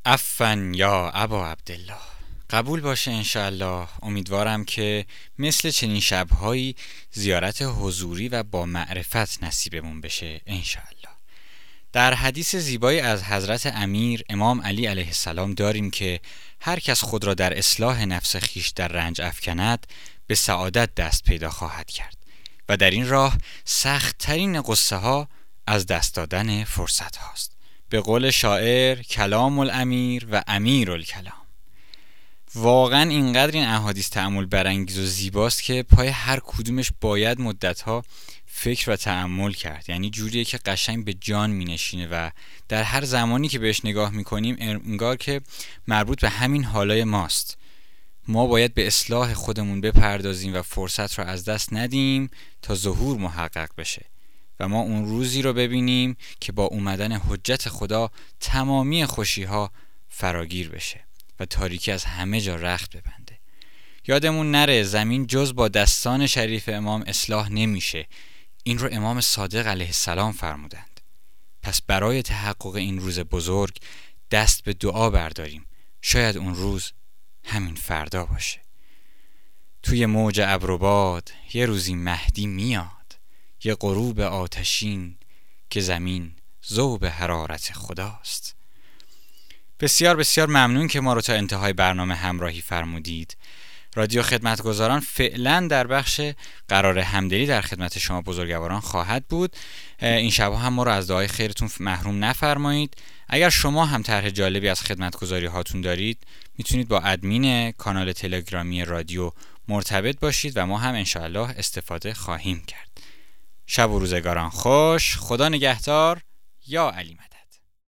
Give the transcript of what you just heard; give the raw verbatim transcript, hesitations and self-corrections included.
عفن یا ابا عبدالله. قبول باشه انشاءالله. امیدوارم که مثل چنین شبهایی زیارت حضوری و با معرفت نصیبمون بشه انشاءالله. در حدیث زیبایی از حضرت امیر امام علی علیه السلام داریم که هر کس خود را در اصلاح نفس خیش در رنج افکند به سعادت دست پیدا خواهد کرد و در این راه سخت ترین قصه ها از دست دادن فرصت هاست. به قول شاعر کلام الامیر و امیر الکلام. واقعا اینقدر این احادیث تأمل برانگیز و زیباست که پای هر کدومش باید مدتها فکر و تأمل کرد. یعنی جوریه که قشنگ به جان می نشینه و در هر زمانی که بهش نگاه می کنیم انگار که مربوط به همین حالای ماست. ما باید به اصلاح خودمون بپردازیم و فرصت را از دست ندیم تا ظهور محقق بشه و ما اون روزی رو ببینیم که با اومدن حجت خدا تمامی خوشی‌ها فراگیر بشه و تاریکی از همه جا رخت ببنده. یادمون نره زمین جز با دستان شریف امام اصلاح نمیشه. این رو امام صادق علیه السلام فرمودند. پس برای تحقق این روز بزرگ دست به دعا برداریم. شاید اون روز همین فردا باشه. توی موج ابر و باد یه روزی مهدی میاد، یه غروب آتشین که زمین ذوب حرارت خداست. بسیار بسیار ممنون که ما رو تا انتهای برنامه همراهی فرمودید. رادیو خدمتگزاران فعلا در بخش قرار همدلی در خدمت شما بزرگواران خواهد بود. این شبها هم ما رو از دعای خیرتون محروم نفرمایید. اگر شما هم طرح جالبی از خدمتگزاری هاتون دارید میتونید با ادمین کانال تلگرامی رادیو مرتبط باشید و ما هم انشاءالله استفاده خواهیم کرد. شب و روزگاران خوش. خدا نگهدار. یا علی مدد.